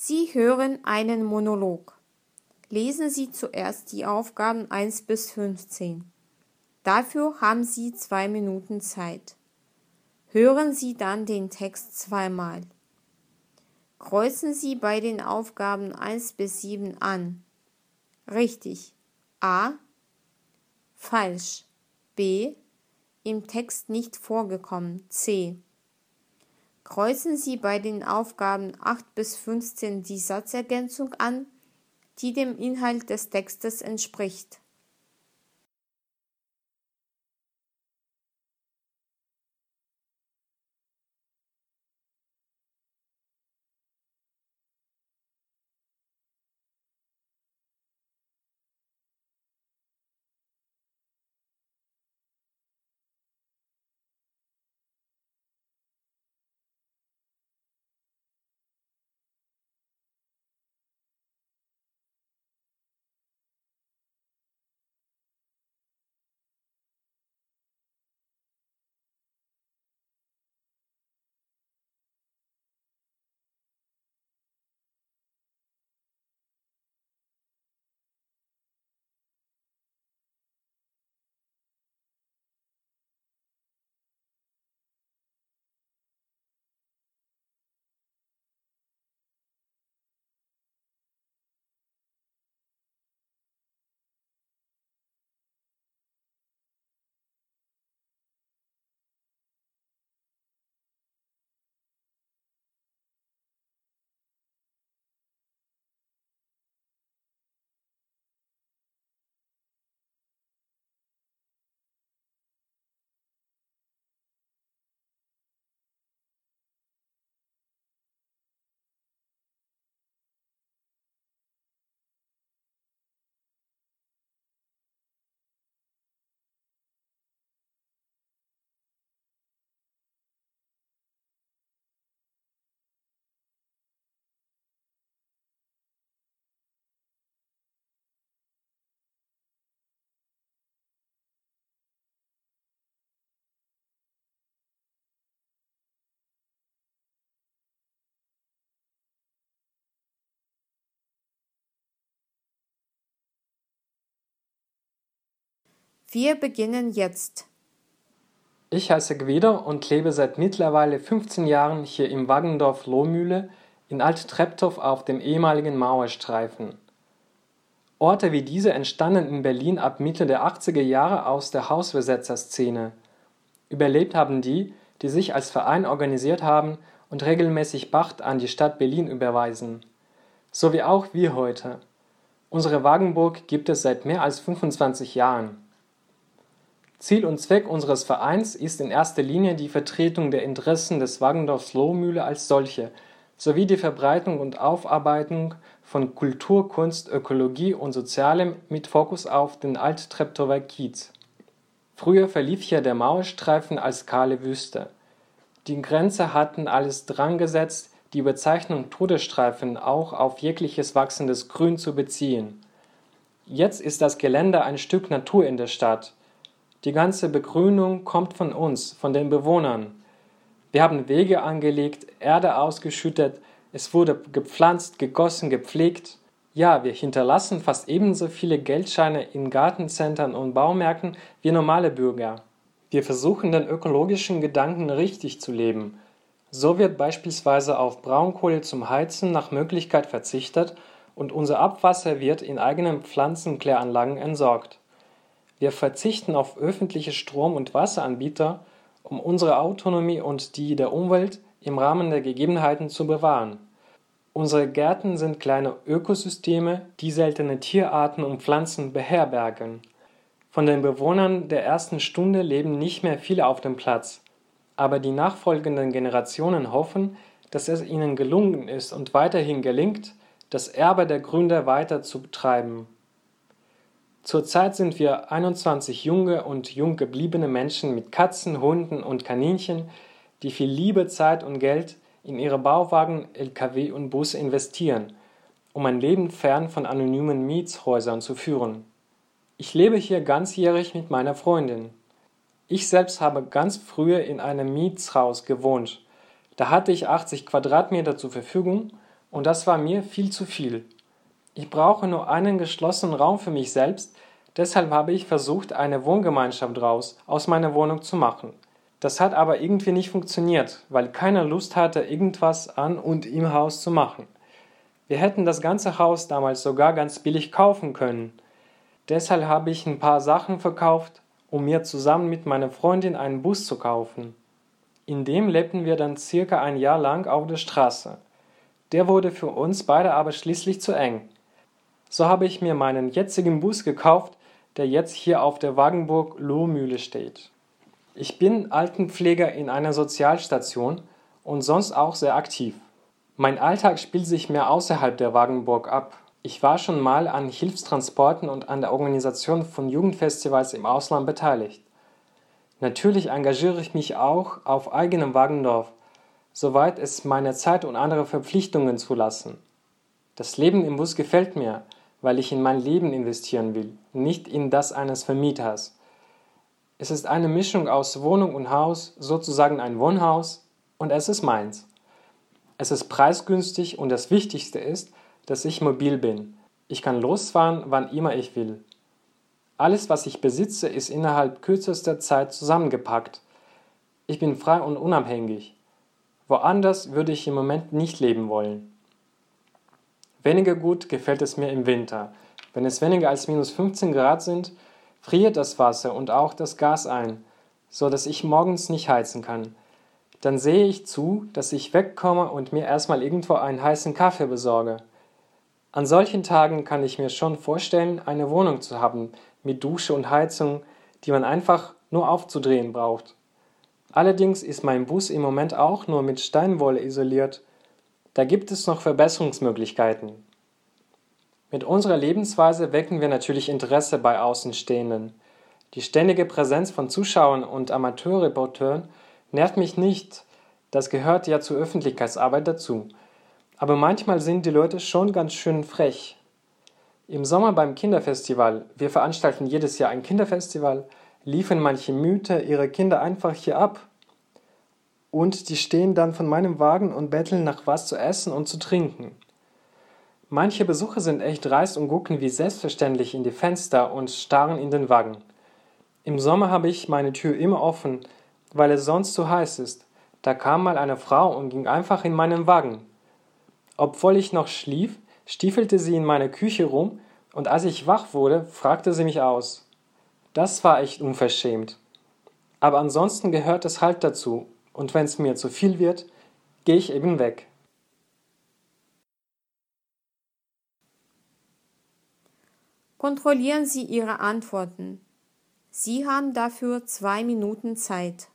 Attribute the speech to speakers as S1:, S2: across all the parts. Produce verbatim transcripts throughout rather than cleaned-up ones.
S1: Sie hören einen Monolog. Lesen Sie zuerst die Aufgaben eins bis fünfzehn. Dafür haben Sie zwei Minuten Zeit. Hören Sie dann den Text zweimal. Kreuzen Sie bei den Aufgaben eins bis sieben an. Richtig. A. Falsch. B. Im Text nicht vorgekommen. C. Kreuzen Sie bei den Aufgaben acht bis fünfzehn die Satzergänzung an, die dem Inhalt des Textes entspricht. Wir beginnen jetzt.
S2: Ich heiße Gwido und lebe seit mittlerweile fünfzehn Jahren hier im Waggendorf Lohmühle in Alt-Treptow auf dem ehemaligen Mauerstreifen. Orte wie diese entstanden in Berlin ab Mitte der achtziger Jahre aus der Hausbesetzerszene. Überlebt haben die, die sich als Verein organisiert haben und regelmäßig Pacht an die Stadt Berlin überweisen. So wie auch wir heute. Unsere Wagenburg gibt es seit mehr als fünfundzwanzig Jahren. Ziel und Zweck unseres Vereins ist in erster Linie die Vertretung der Interessen des Waggendorfs Lohmühle als solche, sowie die Verbreitung und Aufarbeitung von Kultur, Kunst, Ökologie und Sozialem mit Fokus auf den Alt-Treptower Kiez. Früher verlief hier der Mauerstreifen als kahle Wüste. Die Grenzer hatten alles dran gesetzt, die Bezeichnung Todesstreifen auch auf jegliches wachsendes Grün zu beziehen. Jetzt ist das Gelände ein Stück Natur in der Stadt. Die ganze Begrünung kommt von uns, von den Bewohnern. Wir haben Wege angelegt, Erde ausgeschüttet, es wurde gepflanzt, gegossen, gepflegt. Ja, wir hinterlassen fast ebenso viele Geldscheine in Gartencentern und Baumärkten wie normale Bürger. Wir versuchen den ökologischen Gedanken richtig zu leben. So wird beispielsweise auf Braunkohle zum Heizen nach Möglichkeit verzichtet und unser Abwasser wird in eigenen Pflanzenkläranlagen entsorgt. Wir verzichten auf öffentliche Strom- und Wasseranbieter, um unsere Autonomie und die der Umwelt im Rahmen der Gegebenheiten zu bewahren. Unsere Gärten sind kleine Ökosysteme, die seltene Tierarten und Pflanzen beherbergen. Von den Bewohnern der ersten Stunde leben nicht mehr viele auf dem Platz, aber die nachfolgenden Generationen hoffen, dass es ihnen gelungen ist und weiterhin gelingt, das Erbe der Gründer weiter zu betreiben. Zurzeit sind wir einundzwanzig junge und jung gebliebene Menschen mit Katzen, Hunden und Kaninchen, die viel Liebe, Zeit und Geld in ihre Bauwagen, L K W und Busse investieren, um ein Leben fern von anonymen Mietshäusern zu führen. Ich lebe hier ganzjährig mit meiner Freundin. Ich selbst habe ganz früher in einem Mietshaus gewohnt. Da hatte ich achtzig Quadratmeter zur Verfügung Und das war mir viel zu viel. Ich brauche nur einen geschlossenen Raum für mich selbst, deshalb habe ich versucht, eine Wohngemeinschaft draus aus meiner Wohnung zu machen. Das hat aber irgendwie nicht funktioniert, weil keiner Lust hatte, irgendwas an und im Haus zu machen. Wir hätten das ganze Haus damals sogar ganz billig kaufen können. Deshalb habe ich ein paar Sachen verkauft, um mir zusammen mit meiner Freundin einen Bus zu kaufen. In dem lebten wir dann circa ein Jahr lang auf der Straße. Der wurde für uns beide aber schließlich zu eng. So habe ich mir meinen jetzigen Bus gekauft, der jetzt hier auf der Wagenburg Lohmühle steht. Ich bin Altenpfleger in einer Sozialstation und sonst auch sehr aktiv. Mein Alltag spielt sich mehr außerhalb der Wagenburg ab. Ich war schon mal an Hilfstransporten und an der Organisation von Jugendfestivals im Ausland beteiligt. Natürlich engagiere ich mich auch auf eigenem Wagendorf, soweit es meine Zeit und andere Verpflichtungen zulassen. Das Leben im Bus gefällt mir, weil ich in mein Leben investieren will, nicht in das eines Vermieters. Es ist eine Mischung aus Wohnung und Haus, sozusagen ein Wohnhaus, und es ist meins. Es ist preisgünstig und das Wichtigste ist, dass ich mobil bin. Ich kann losfahren, wann immer ich will. Alles, was ich besitze, ist innerhalb kürzester Zeit zusammengepackt. Ich bin frei und unabhängig. Woanders würde ich im Moment nicht leben wollen. Weniger gut gefällt es mir im Winter. Wenn es weniger als minus fünfzehn Grad sind, friert das Wasser und auch das Gas ein, so dass ich morgens nicht heizen kann. Dann sehe ich zu, dass ich wegkomme und mir erstmal irgendwo einen heißen Kaffee besorge. An solchen Tagen kann ich mir schon vorstellen, eine Wohnung zu haben, mit Dusche und Heizung, die man einfach nur aufzudrehen braucht. Allerdings ist mein Bus im Moment auch nur mit Steinwolle isoliert. Da gibt es noch Verbesserungsmöglichkeiten. Mit unserer Lebensweise wecken wir natürlich Interesse bei Außenstehenden. Die ständige Präsenz von Zuschauern und Amateurreporteuren nervt mich nicht, das gehört ja zur Öffentlichkeitsarbeit dazu. Aber manchmal sind die Leute schon ganz schön frech. Im Sommer beim Kinderfestival, wir veranstalten jedes Jahr ein Kinderfestival, liefern manche Mütter ihre Kinder einfach hier ab. Und die stehen dann von meinem Wagen und betteln nach was zu essen und zu trinken. Manche Besucher sind echt dreist und gucken wie selbstverständlich in die Fenster und starren in den Wagen. Im Sommer habe ich meine Tür immer offen, weil es sonst zu heiß ist. Da kam mal eine Frau und ging einfach in meinen Wagen. Obwohl ich noch schlief, stiefelte sie in meine Küche rum und als ich wach wurde, fragte sie mich aus. Das war echt unverschämt. Aber ansonsten gehört es halt dazu und wenn es mir zu viel wird, gehe ich eben weg.
S1: Kontrollieren Sie Ihre Antworten. Sie haben dafür zwei Minuten Zeit.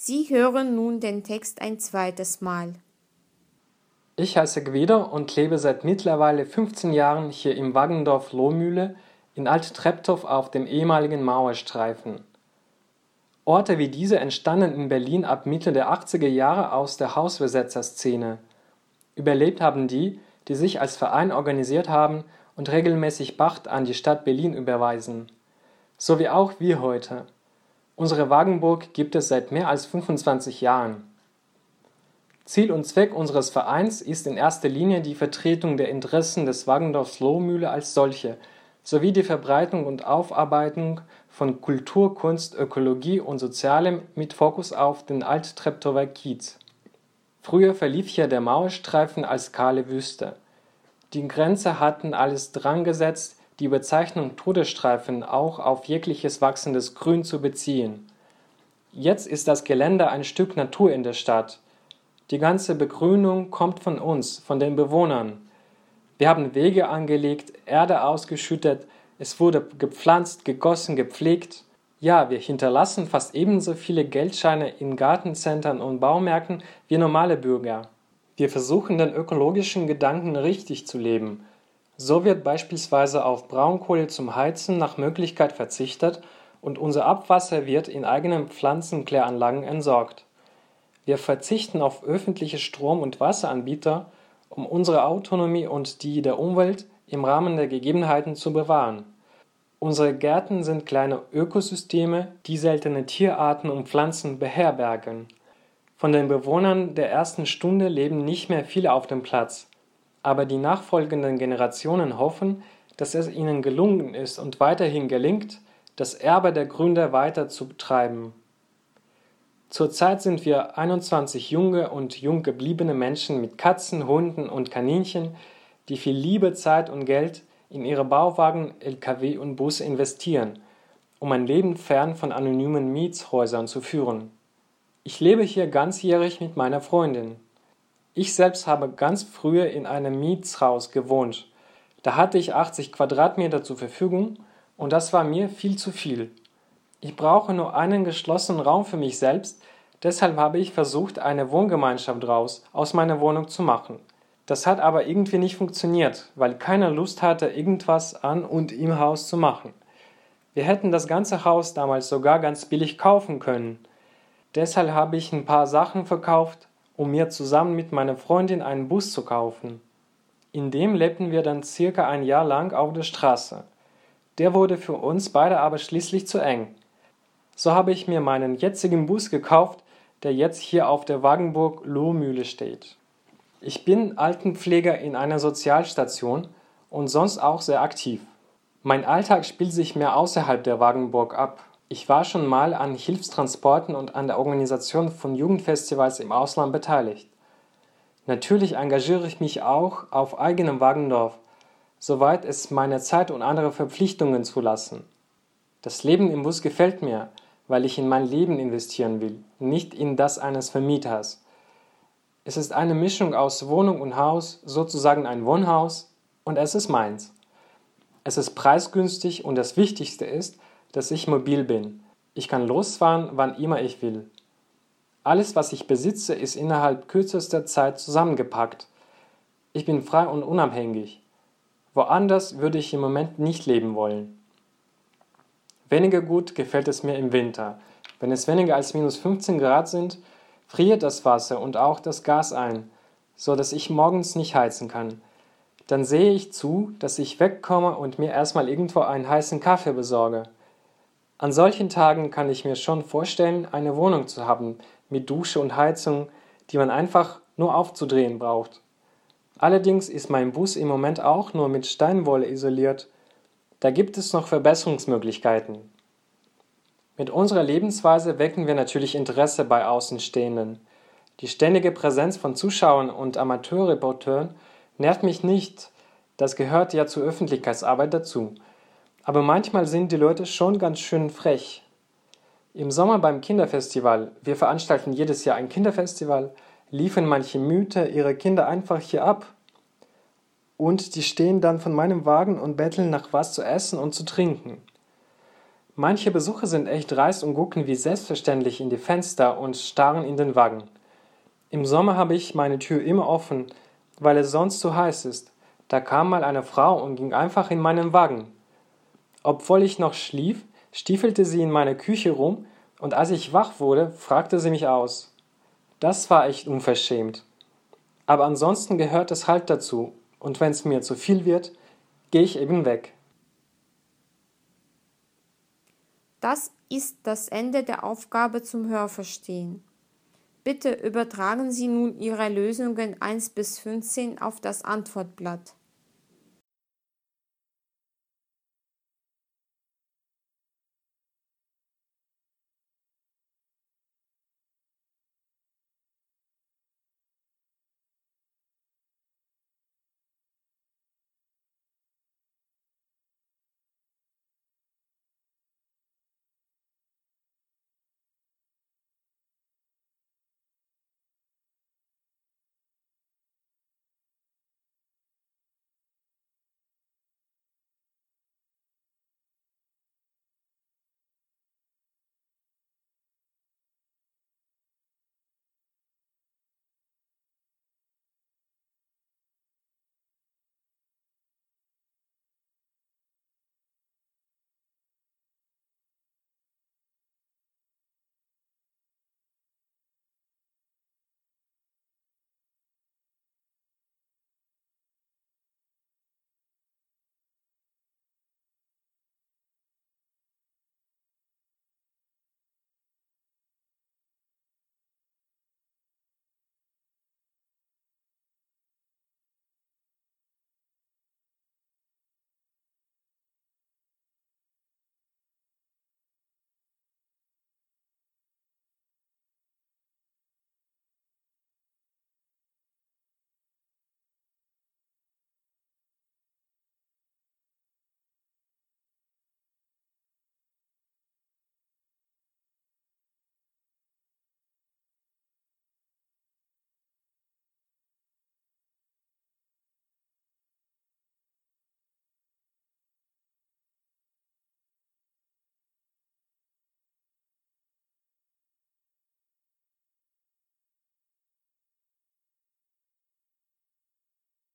S1: Sie hören nun den Text ein zweites Mal.
S2: Ich heiße Gwider und lebe seit mittlerweile fünfzehn Jahren hier im Waggendorf Lohmühle in Alt-Treptow auf dem ehemaligen Mauerstreifen. Orte wie diese entstanden in Berlin ab Mitte der achtziger Jahre aus der Hausbesetzerszene. Überlebt haben die, die sich als Verein organisiert haben und regelmäßig Pacht an die Stadt Berlin überweisen. So wie auch wir heute. Unsere Wagenburg gibt es seit mehr als fünfundzwanzig Jahren. Ziel und Zweck unseres Vereins ist in erster Linie die Vertretung der Interessen des Waggendorfs Lohmühle als solche, sowie die Verbreitung und Aufarbeitung von Kultur, Kunst, Ökologie und Sozialem mit Fokus auf den Alt-Treptower Kiez. Früher verlief hier der Mauerstreifen als kahle Wüste. Die Grenzer hatten alles dran gesetzt, die Bezeichnung Todesstreifen auch auf jegliches wachsendes Grün zu beziehen. Jetzt ist das Gelände ein Stück Natur in der Stadt. Die ganze Begrünung kommt von uns, von den Bewohnern. Wir haben Wege angelegt, Erde ausgeschüttet, es wurde gepflanzt, gegossen, gepflegt. Ja, wir hinterlassen fast ebenso viele Geldscheine in Gartencentern und Baumärkten wie normale Bürger. Wir versuchen den ökologischen Gedanken richtig zu leben. So wird beispielsweise auf Braunkohle zum Heizen nach Möglichkeit verzichtet und unser Abwasser wird in eigenen Pflanzenkläranlagen entsorgt. Wir verzichten auf öffentliche Strom- und Wasseranbieter, um unsere Autonomie und die der Umwelt im Rahmen der Gegebenheiten zu bewahren. Unsere Gärten sind kleine Ökosysteme, die seltene Tierarten und Pflanzen beherbergen. Von den Bewohnern der ersten Stunde leben nicht mehr viele auf dem Platz, aber die nachfolgenden Generationen hoffen, dass es ihnen gelungen ist und weiterhin gelingt, das Erbe der Gründer weiter zu betreiben. Zurzeit sind wir einundzwanzig junge und jung gebliebene Menschen mit Katzen, Hunden und Kaninchen, die viel Liebe, Zeit und Geld in ihre Bauwagen, L K W und Busse investieren, um ein Leben fern von anonymen Mietshäusern zu führen. Ich lebe hier ganzjährig mit meiner Freundin. Ich selbst habe ganz früher in einem Mietshaus gewohnt. Da hatte ich achtzig Quadratmeter zur Verfügung und das war mir viel zu viel. Ich brauche nur einen geschlossenen Raum für mich selbst, deshalb habe ich versucht, eine Wohngemeinschaft draus aus meiner Wohnung zu machen. Das hat aber irgendwie nicht funktioniert, weil keiner Lust hatte, irgendwas an und im Haus zu machen. Wir hätten das ganze Haus damals sogar ganz billig kaufen können. Deshalb habe ich ein paar Sachen verkauft, um mir zusammen mit meiner Freundin einen Bus zu kaufen. In dem lebten wir dann circa ein Jahr lang auf der Straße. Der wurde für uns beide aber schließlich zu eng. So habe ich mir meinen jetzigen Bus gekauft, der jetzt hier auf der Wagenburg Lohmühle steht. Ich bin Altenpfleger in einer Sozialstation und sonst auch sehr aktiv. Mein Alltag spielt sich mehr außerhalb der Wagenburg ab. Ich war schon mal an Hilfstransporten und an der Organisation von Jugendfestivals im Ausland beteiligt. Natürlich engagiere ich mich auch auf eigenem Waggendorf, soweit es meine Zeit und andere Verpflichtungen zulassen. Das Leben im Bus gefällt mir, weil ich in mein Leben investieren will, nicht in das eines Vermieters. Es ist eine Mischung aus Wohnung und Haus, sozusagen ein Wohnhaus, und es ist meins. Es ist preisgünstig und das Wichtigste ist, dass ich mobil bin. Ich kann losfahren, wann immer ich will. Alles, was ich besitze, ist innerhalb kürzester Zeit zusammengepackt. Ich bin frei und unabhängig. Woanders würde ich im Moment nicht leben wollen. Weniger gut gefällt es mir im Winter. Wenn es weniger als minus fünfzehn Grad sind, friert das Wasser und auch das Gas ein, so dass ich morgens nicht heizen kann. Dann sehe ich zu, dass ich wegkomme und mir erstmal irgendwo einen heißen Kaffee besorge. An solchen Tagen kann ich mir schon vorstellen, eine Wohnung zu haben, mit Dusche und Heizung, die man einfach nur aufzudrehen braucht. Allerdings ist mein Bus im Moment auch nur mit Steinwolle isoliert. Da gibt es noch Verbesserungsmöglichkeiten. Mit unserer Lebensweise wecken wir natürlich Interesse bei Außenstehenden. Die ständige Präsenz von Zuschauern und Amateurreporteuren nervt mich nicht, das gehört ja zur Öffentlichkeitsarbeit dazu. Aber manchmal sind die Leute schon ganz schön frech. Im Sommer beim Kinderfestival, wir veranstalten jedes Jahr ein Kinderfestival, liefern manche Mütter ihre Kinder einfach hier ab. Und die stehen dann von meinem Wagen und betteln nach was zu essen und zu trinken. Manche Besucher sind echt dreist und gucken wie selbstverständlich in die Fenster und starren in den Wagen. Im Sommer habe ich meine Tür immer offen, weil es sonst zu heiß ist. Da kam mal eine Frau und ging einfach in meinen Wagen. Obwohl ich noch schlief, stiefelte sie in meine Küche rum und als ich wach wurde, fragte sie mich aus. Das war echt unverschämt. Aber ansonsten gehört es halt dazu und wenn es mir zu viel wird, gehe ich eben weg.
S1: Das ist das Ende der Aufgabe zum Hörverstehen. Bitte übertragen Sie nun Ihre Lösungen eins bis fünfzehn auf das Antwortblatt.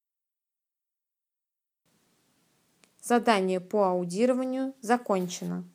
S1: Задание по аудированию закончено.